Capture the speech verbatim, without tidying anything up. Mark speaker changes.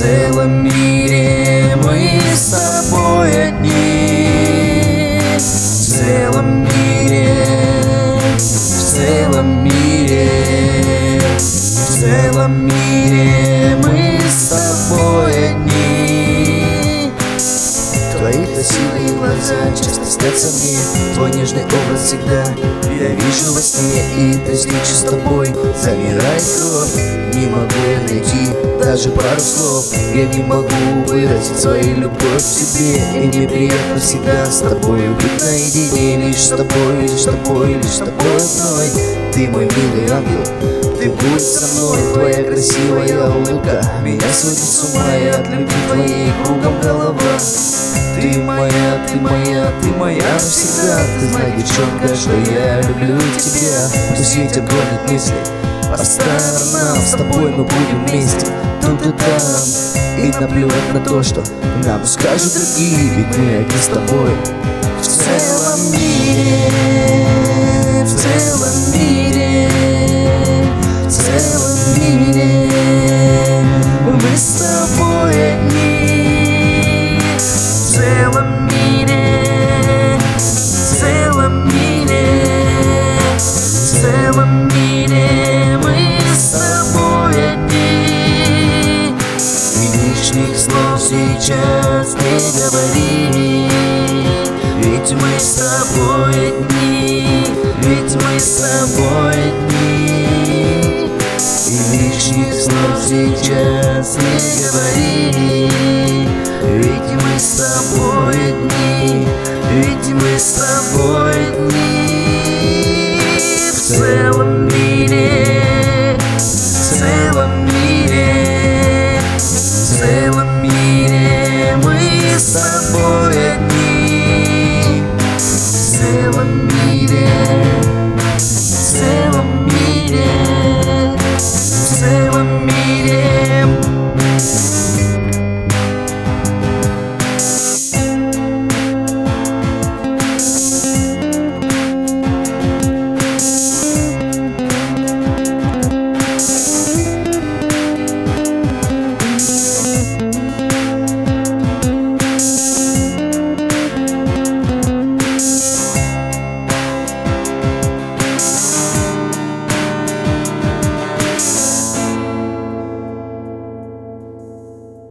Speaker 1: целом мире мы с тобой одни. В целом мире, в целом мире, в целом мире мы с тобой одни. Твои красивые глаза часто снятся мне, твой нежный образ всегда я вижу во сне. И при встрече с тобой замирает кровь. Не могу я найти даже пару слов, я не могу выразить свою любовь к тебе. И мне приятно всегда с тобой быть наедине. Лишь с тобой, лишь с тобой, лишь с тобой одной. Ты мой милый ангел, ты будь со мной. Твоя красивая улыбка меня сводит с ума, и от любви твоей кругом голова. Ты моя, ты моя, ты моя навсегда. Ты знаешь, девчонка, что я люблю тебя. Пусть свете гонят мысли по сторонам, с тобой мы будем вместе тут и там. И наплевать на то, что нам скажут другие, ведь мы одни с тобой. В целом мире, в целом мире, в целом мире мы с тобой одни. В целом мире, в целом мире, в целом мире мы с тобой одни. И лишних слов сейчас не говори, ведь мы с тобой одни, ведь мы с тобой одни. И лишних слов сейчас не говори, ведь мы с тобой одни, ведь мы с тобой одни. В целом мире, в целом мире, в целом мире мы с тобой